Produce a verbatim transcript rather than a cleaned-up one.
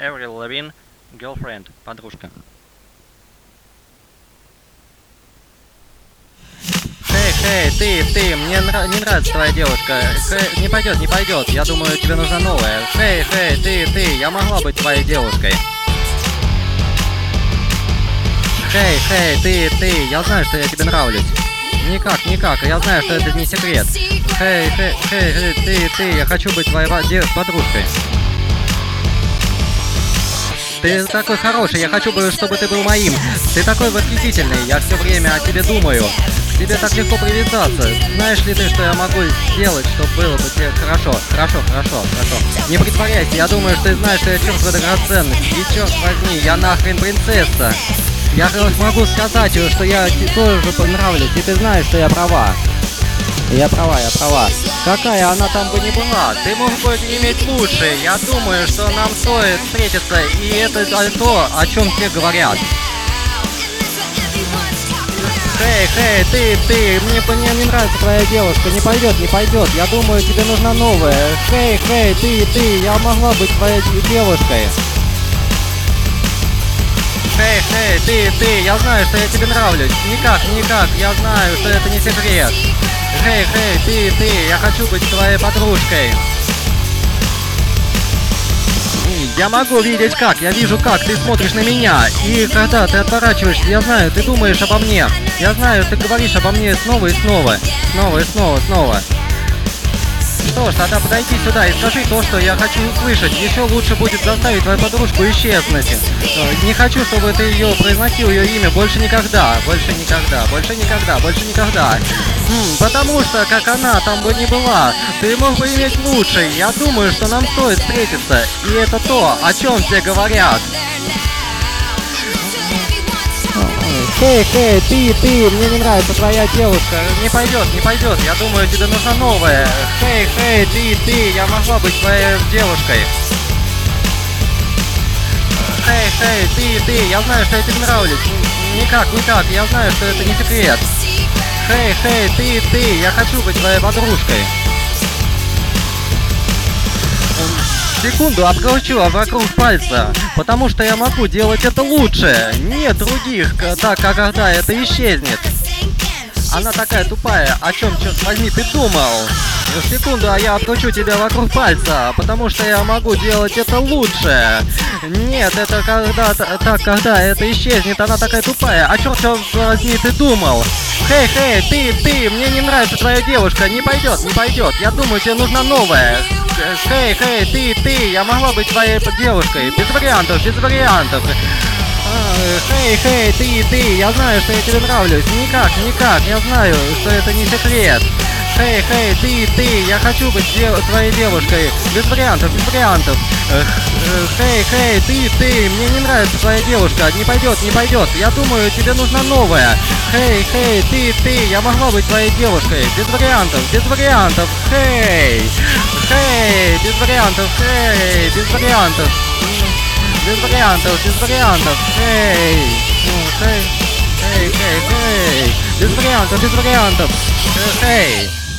Avril Lavigne, Girlfriend, подружка. Эй, эй, ты, ты, мне нра- не нравится твоя девушка. Хей, не пойдет, не пойдет. Я думаю, тебе нужна новая. Эй, эй, ты, ты, я могла быть твоей девушкой. Эй, эй, ты, ты, я знаю, что я тебе нравлюсь. Никак, никак, я знаю, что это не секрет. Эй, эй, эй, ты, ты, я хочу быть твоей подружкой. Ты такой хороший, я хочу, чтобы ты был моим. Ты такой восхитительный, я все время о тебе думаю. К тебе так легко привязаться. Знаешь ли ты, что я могу сделать, чтобы было бы тебе хорошо? Хорошо, хорошо, хорошо. Не притворяйся, я думаю, что ты знаешь, что я чертова драгоценность. И черт возьми, я нахрен принцесса. Я могу сказать, что я тоже понравлюсь, и ты знаешь, что я права. Я права, я права. Какая она там бы ни была, ты мог бы иметь лучше. Я думаю, что нам стоит встретиться, и это то, о чем все говорят. Эй, эй, ты, ты, мне, мне не нравится твоя девушка, не пойдет, не пойдет. Я думаю, тебе нужна новая. Эй, эй, ты, ты, я могла быть твоей девушкой. Эй, эй, ты, ты, я знаю, что я тебе нравлюсь. Никак, никак, я знаю, что это не секрет. Эй, эй, ты, ты, я хочу быть твоей подружкой. Я могу видеть как, я вижу как ты смотришь на меня. И когда ты отворачиваешься, я знаю, ты думаешь обо мне. Я знаю, ты говоришь обо мне снова и снова. Снова и снова, снова. Что ж, тогда подойди сюда и скажи то, что я хочу услышать. Еще лучше будет заставить твою подружку исчезнуть. Не хочу, чтобы ты ее произносил, ее имя больше никогда. Больше никогда, больше никогда, больше никогда. Хм, потому что, как она там бы ни была, ты мог бы иметь лучше. Я думаю, что нам стоит встретиться. И это то, о чем все говорят. Эй, эй, ты, ты, мне не нравится твоя девушка. Не пойдет, не пойдет, я думаю, тебе нужна новая. Эй, эй, ты, ты, я могла быть твоей девушкой. Эй, эй, ты, ты, я знаю, что я тебе нравлюсь. Никак, никак, я знаю, что это не секрет. Эй, эй, ты, ты, я хочу быть твоей подружкой. Секунду, обкручу вокруг пальца, потому что я могу делать это лучше. Нет других, так как когда это исчезнет. Она такая тупая, о чем, черт возьми, ты думал? Секунду, а я обкручу тебя вокруг пальца, потому что я могу делать это лучше. Нет, это когда так, когда это исчезнет, она такая тупая. О чем, черт возьми, ты думал? Эй, эй, ты, ты, мне не нравится твоя девушка. Не пойдет, не пойдет. Я думаю, тебе нужна новая. Эй, эй, ты, ты, я могла быть твоей девушкой. Без вариантов, без вариантов. Эй, эй, ты, ты, я знаю, что я тебе нравлюсь. Никак, никак, я знаю, что это не секрет. Эй, эй, ты, ты, я хочу быть дев- твоей девушкой. Без вариантов, без вариантов. Эй, эй, ты, ты, мне не нравится твоя девушка. Не пойдет, не пойдет. Я думаю, тебе нужна новая. Эй, эй, ты, ты, я могла быть твоей девушкой. Без вариантов, без вариантов. Эй, эй, без вариантов, эй, без вариантов. Без вариантов, без вариантов. Эй, эй, эй, эй, эй. Без вариантов, без вариантов. Эй.